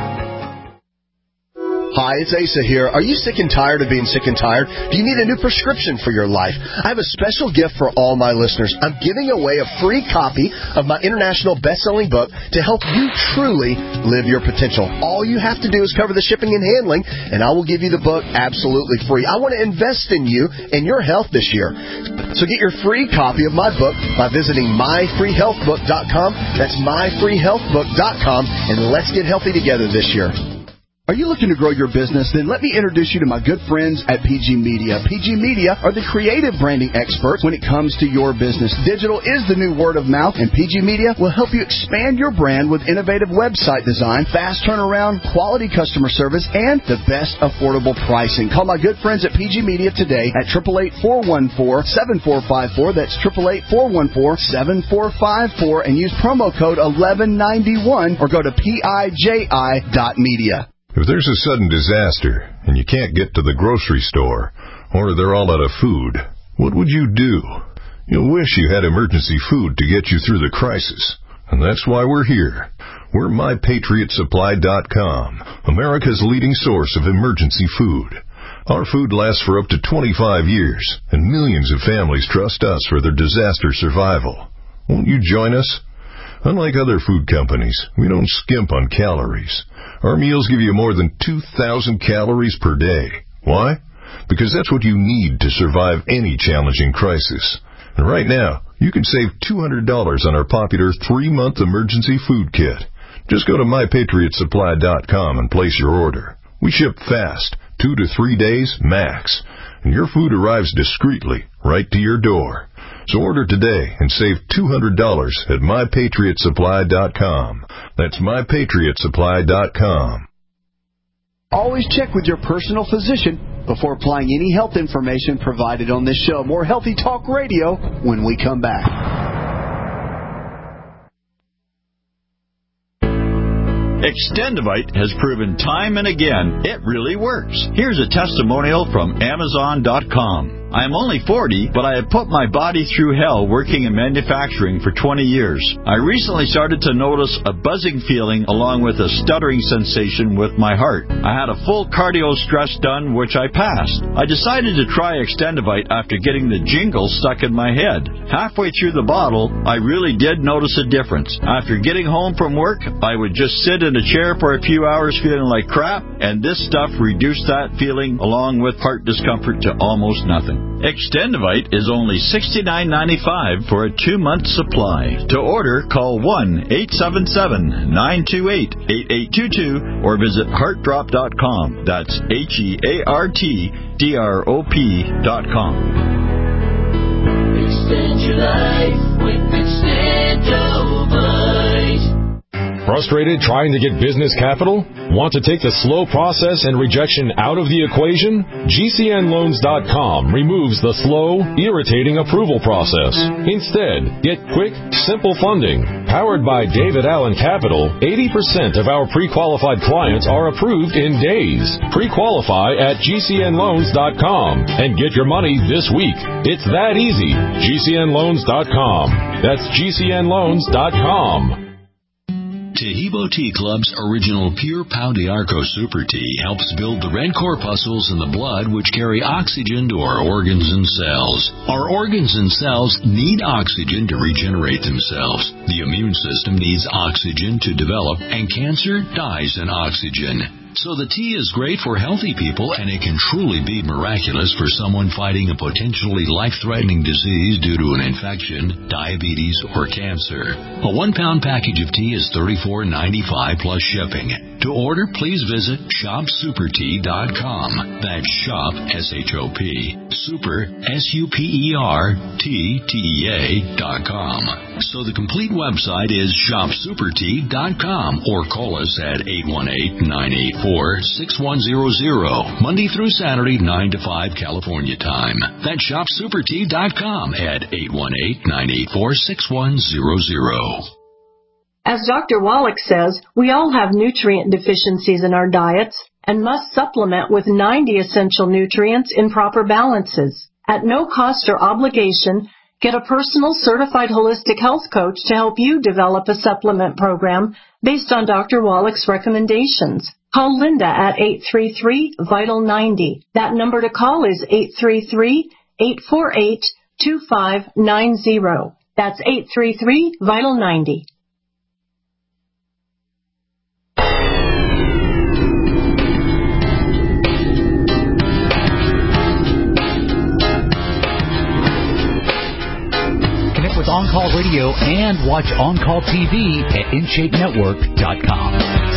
Hi, it's Asa here. Are you sick and tired of being sick and tired? Do you need a new prescription for your life? I have a special gift for all my listeners. I'm giving away a free copy of my international best-selling book to help you truly live your potential. All you have to do is cover the shipping and handling, and I will give you the book absolutely free. I want to invest in you and your health this year. So get your free copy of my book by visiting my free health book dot com. That's my free health book dot com, and let's get healthy together this year. Are you looking to grow your business? Then let me introduce you to my good friends at P G Media. P G Media are the creative branding experts when it comes to your business. Digital is the new word of mouth, and P G Media will help you expand your brand with innovative website design, fast turnaround, quality customer service, and the best affordable pricing. Call my good friends at P G Media today at eight eight eight, four one four, seven four five four. That's eight eight eight, four one four, seven four five four, and use promo code eleven ninety-one or go to P I J I dot media. If there's a sudden disaster and you can't get to the grocery store or they're all out of food, what would you do? You'll wish you had emergency food to get you through the crisis. And that's why we're here. We're my patriot supply dot com, America's leading source of emergency food. Our food lasts for up to twenty-five years, and millions of families trust us for their disaster survival. Won't you join us? Unlike other food companies, we don't skimp on calories. Our meals give you more than two thousand calories per day. Why? Because that's what you need to survive any challenging crisis. And right now, you can save two hundred dollars on our popular three-month emergency food kit. Just go to my patriot supply dot com and place your order. We ship fast, two to three days max, and your food arrives discreetly right to your door. So order today and save two hundred dollars at my patriot supply dot com. That's my patriot supply dot com. Always check with your personal physician before applying any health information provided on this show. More Healthy Talk Radio when we come back. Extendivite has proven time and again it really works. Here's a testimonial from Amazon dot com. I'm only forty, but I have put my body through hell working in manufacturing for twenty years. I recently started to notice a buzzing feeling along with a stuttering sensation with my heart. I had a full cardio stress done, which I passed. I decided to try Extendivite after getting the jingle stuck in my head. Halfway through the bottle, I really did notice a difference. After getting home from work, I would just sit in a chair for a few hours feeling like crap, and this stuff reduced that feeling along with heart discomfort to almost nothing. Extendivite is only sixty-nine ninety-five for a two-month supply. To order, call one eight seven seven, nine two eight, eight eight two two or visit heart drop dot com. That's H E A R T D R O P dot com. Extend your life with Extendivite. Frustrated trying to get business capital? Want to take the slow process and rejection out of the equation? G C N loans dot com removes the slow, irritating approval process. Instead, get quick, simple funding. Powered by David Allen Capital, eighty percent of our pre-qualified clients are approved in days. Pre-qualify at G C N loans dot com and get your money this week. It's that easy. G C N loans dot com. That's G C N loans dot com. Tahibo Tea Club's original Pure Pau d'Arco Super Tea helps build the red corpuscles in the blood which carry oxygen to our organs and cells. Our organs and cells need oxygen to regenerate themselves. The immune system needs oxygen to develop, and cancer dies in oxygen. So the tea is great for healthy people, and it can truly be miraculous for someone fighting a potentially life-threatening disease due to an infection, diabetes, or cancer. A one-pound package of tea is thirty-four ninety-five plus shipping. To order, please visit shop super tea dot com. That's shop, S H O P, super, S U P E R, T T E A dot com. So the complete website is shop super tea dot com, or call us at eight one eight, nine eight four, six one zero zero, Monday through Saturday, nine to five California time. That's shop super tea dot com at eight one eight, nine eight four, six one zero zero. As Doctor Wallach says, we all have nutrient deficiencies in our diets and must supplement with ninety essential nutrients in proper balances. At no cost or obligation, get a personal certified holistic health coach to help you develop a supplement program based on Doctor Wallach's recommendations. Call Linda at eight three three, vital ninety. That number to call is eight three three, eight four eight, two five nine zero. That's eight three three, vital ninety. With On Call Radio and watch On Call T V at in shape network dot com.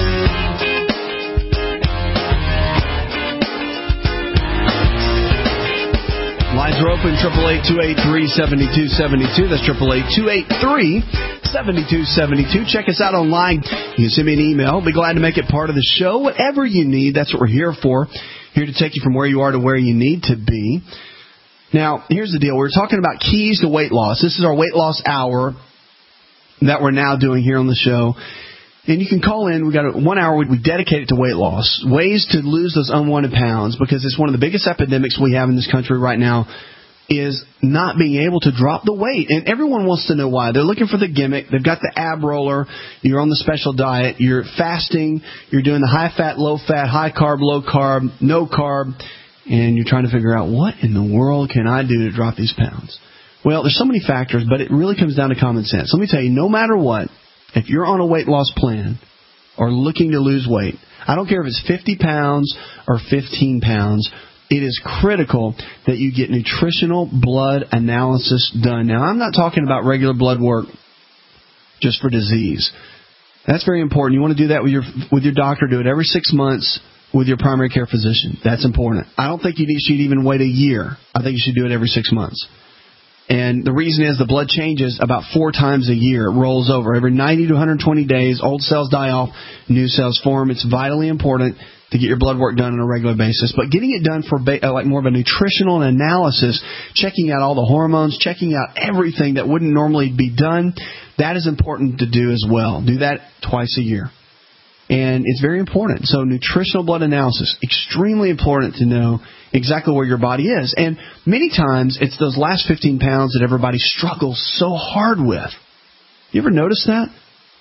Lines are open, triple eight, two eight three, seven two seven two. That's triple eight, two eight three, seven two seven two. Check us out online. You can send me an email. Be glad to make it part of the show. Whatever you need, that's what we're here for. Here to take you from where you are to where you need to be. Now, here's the deal. We're talking about keys to weight loss. This is our weight loss hour that we're now doing here on the show. And you can call in. We've got a, one hour we, we dedicate it to weight loss, ways to lose those unwanted pounds, because it's one of the biggest epidemics we have in this country right now is not being able to drop the weight. And everyone wants to know why. They're looking for the gimmick. They've got the ab roller. You're on the special diet. You're fasting. You're doing the high-fat, low-fat, high-carb, low-carb, no-carb. And you're trying to figure out, what in the world can I do to drop these pounds? Well, there's so many factors, but it really comes down to common sense. Let me tell you, no matter what, if you're on a weight loss plan or looking to lose weight, I don't care if it's fifty pounds or fifteen pounds, it is critical that you get nutritional blood analysis done. Now, I'm not talking about regular blood work just for disease. That's very important. You want to do that with your with your doctor. Do it every six months. With your primary care physician. That's important. I don't think you should even wait a year. I think you should do it every six months. And the reason is the blood changes about four times a year. It rolls over. Every ninety to one hundred twenty days, old cells die off, new cells form. It's vitally important to get your blood work done on a regular basis. But getting it done for ba- like more of a nutritional analysis, checking out all the hormones, checking out everything that wouldn't normally be done, that is important to do as well. Do that twice a year. And it's very important. So nutritional blood analysis, extremely important to know exactly where your body is. And many times it's those last fifteen pounds that everybody struggles so hard with. You ever notice that?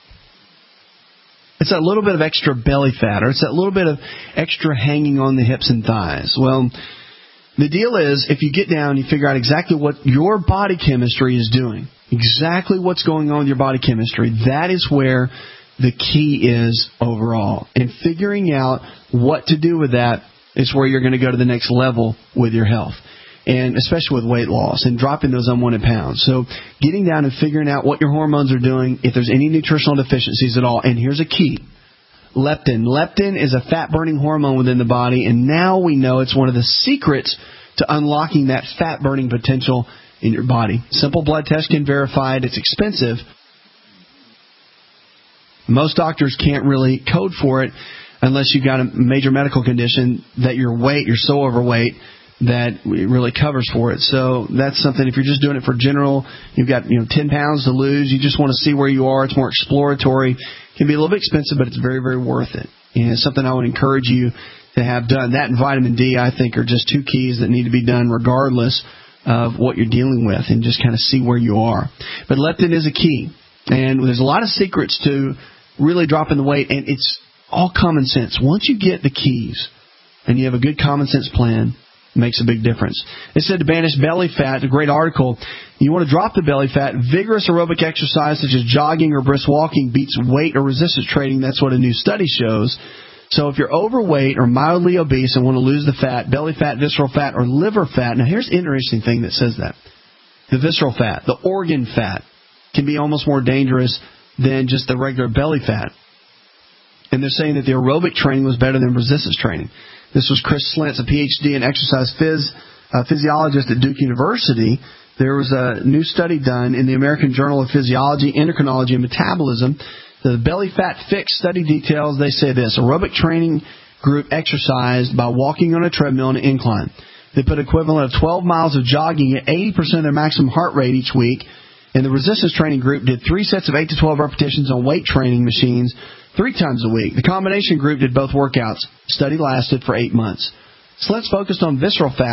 It's that little bit of extra belly fat, or it's that little bit of extra hanging on the hips and thighs. Well, the deal is, if you get down, you figure out exactly what your body chemistry is doing, exactly what's going on with your body chemistry, that is where the key is overall. And figuring out what to do with that is where you're going to go to the next level with your health, and especially with weight loss and dropping those unwanted pounds. So getting down and figuring out what your hormones are doing, if there's any nutritional deficiencies at all. And here's a key. Leptin. Leptin is a fat-burning hormone within the body, and now we know it's one of the secrets to unlocking that fat-burning potential in your body. Simple blood test can verify it. It's expensive. Most doctors can't really code for it unless you've got a major medical condition that your weight, you're so overweight that it really covers for it. So that's something, if you're just doing it for general, you've got, you know, ten pounds to lose, you just want to see where you are, it's more exploratory, it can be a little bit expensive, but it's very, very worth it. And it's something I would encourage you to have done. That and vitamin D, I think, are just two keys that need to be done regardless of what you're dealing with, and just kind of see where you are. But leptin is a key. And there's a lot of secrets to really dropping the weight, and it's all common sense. Once you get the keys and you have a good common sense plan, it makes a big difference. It said to banish belly fat, a great article. You want to drop the belly fat, vigorous aerobic exercise such as jogging or brisk walking beats weight or resistance training. That's what a new study shows. So if you're overweight or mildly obese and want to lose the fat, belly fat, visceral fat, or liver fat. Now here's an interesting thing that says that. The visceral fat, the organ fat, can be almost more dangerous than just the regular belly fat. And they're saying that the aerobic training was better than resistance training. This was Chris Slentz, a P H D in exercise phys, uh, physiologist at Duke University. There was a new study done in the American Journal of Physiology, Endocrinology, and Metabolism. The belly fat fix study details, they say this: aerobic training group exercised by walking on a treadmill on an incline. They put equivalent of twelve miles of jogging at eighty percent of their maximum heart rate each week. And the resistance training group did three sets of eight to twelve repetitions on weight training machines three times a week. The combination group did both workouts. Study lasted for eight months. Slentz focused on visceral fat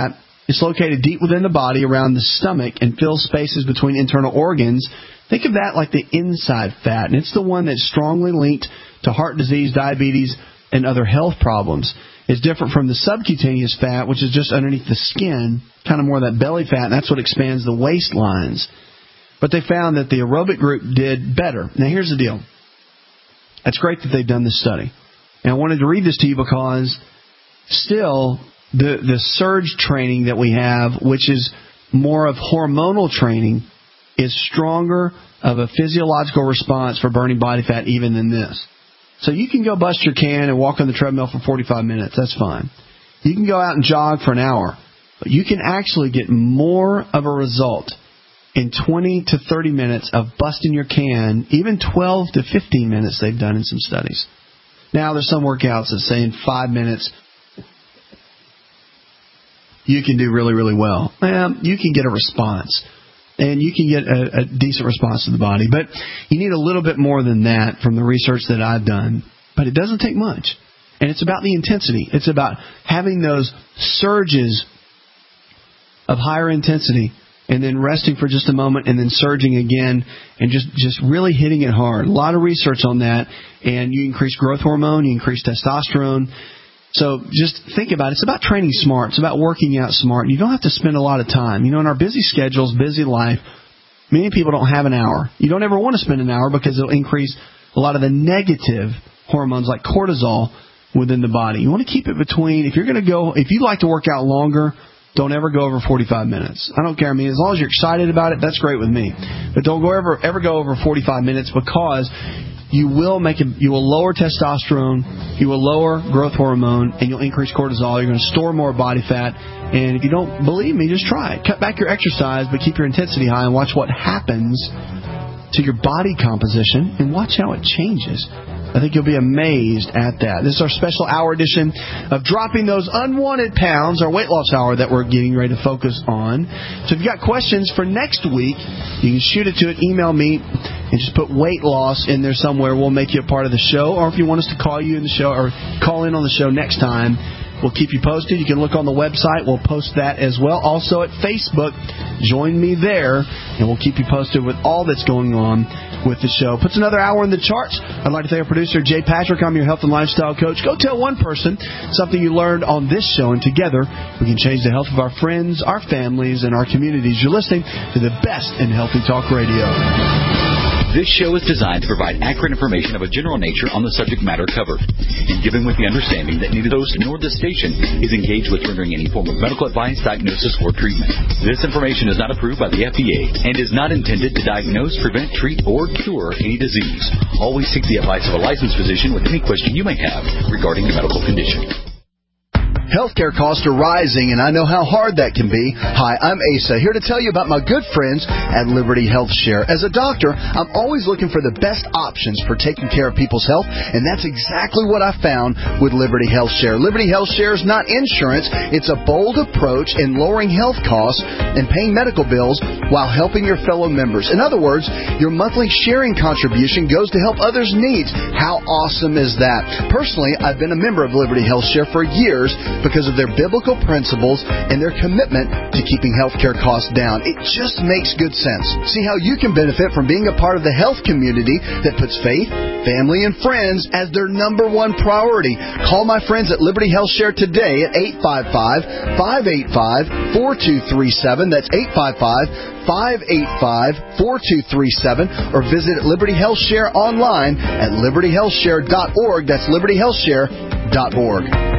It's located deep within the body around the stomach and fills spaces between internal organs. Think of that like the inside fat, and it's the one that's strongly linked to heart disease, diabetes, and other health problems. It's different from the subcutaneous fat, which is just underneath the skin, kind of more of that belly fat, and that's what expands the waistlines. But they found that the aerobic group did better. Now, here's the deal. It's great that they've done this study. And I wanted to read this to you because still the, the surge training that we have, which is more of hormonal training, is stronger of a physiological response for burning body fat even than this. So you can go bust your can and walk on the treadmill for forty-five minutes. That's fine. You can go out and jog for an hour. But you can actually get more of a result in twenty to thirty minutes of busting your can, even twelve to fifteen minutes they've done in some studies. Now, there's some workouts that say in five minutes you can do really, really well. Well, you can get a response. And you can get a, a decent response to the body. But you need a little bit more than that from the research that I've done. But it doesn't take much. And it's about the intensity. It's about having those surges of higher intensity and then resting for just a moment and then surging again and just, just really hitting it hard. A lot of research on that. And you increase growth hormone, you increase testosterone. So just think about it. It's about training smart. It's about working out smart. You don't have to spend a lot of time. You know, in our busy schedules, busy life, many people don't have an hour. You don't ever want to spend an hour because it'll increase a lot of the negative hormones like cortisol within the body. You want to keep it between, if you're going to go, if you like to work out longer, don't ever go over forty-five minutes. I don't care. I mean, as long as you're excited about it, that's great with me. But don't go ever, ever go over forty-five minutes because you will make a, you will lower testosterone, you will lower growth hormone, and you'll increase cortisol. You're going to store more body fat. And if you don't believe me, just try it. Cut back your exercise, but keep your intensity high and watch what happens to your body composition and watch how it changes. I think you'll be amazed at that. This is our special hour edition of Dropping Those Unwanted Pounds, our weight loss hour that we're getting ready to focus on. So if you've got questions for next week, you can shoot it to it, email me, and just put weight loss in there somewhere. We'll make you a part of the show. Or if you want us to call you in the show or call in on the show next time, we'll keep you posted. You can look on the website. We'll post that as well. Also at Facebook, join me there, and we'll keep you posted with all that's going on with the show. Puts another hour in the charts. I'd like to thank our producer, Jay Patrick. I'm your health and lifestyle coach. Go tell one person something you learned on this show, and together we can change the health of our friends, our families, and our communities. You're listening to the best in healthy talk radio. This show is designed to provide accurate information of a general nature on the subject matter covered, and given with the understanding that neither host nor this station is engaged with rendering any form of medical advice, diagnosis, or treatment. This information is not approved by the F D A and is not intended to diagnose, prevent, treat, or cure any disease. Always seek the advice of a licensed physician with any question you may have regarding your medical condition. Healthcare costs are rising, and I know how hard that can be. Hi, I'm Asa, here to tell you about my good friends at Liberty Health Share. As a doctor, I'm always looking for the best options for taking care of people's health, and that's exactly what I found with Liberty Health Share. Liberty Health Share is not insurance. It's a bold approach in lowering health costs and paying medical bills while helping your fellow members. In other words, your monthly sharing contribution goes to help others' needs. How awesome is that? Personally, I've been a member of Liberty Health Share for years because of their biblical principles and their commitment to keeping healthcare costs down. It just makes good sense. See how you can benefit from being a part of the health community that puts faith, family, and friends as their number one priority. Call my friends at Liberty Health Share today at eight five five, five eight five, four two three seven. That's eight five five, five eight five, four two three seven. Or visit Liberty Health Share online at liberty health share dot org. That's liberty health share dot org.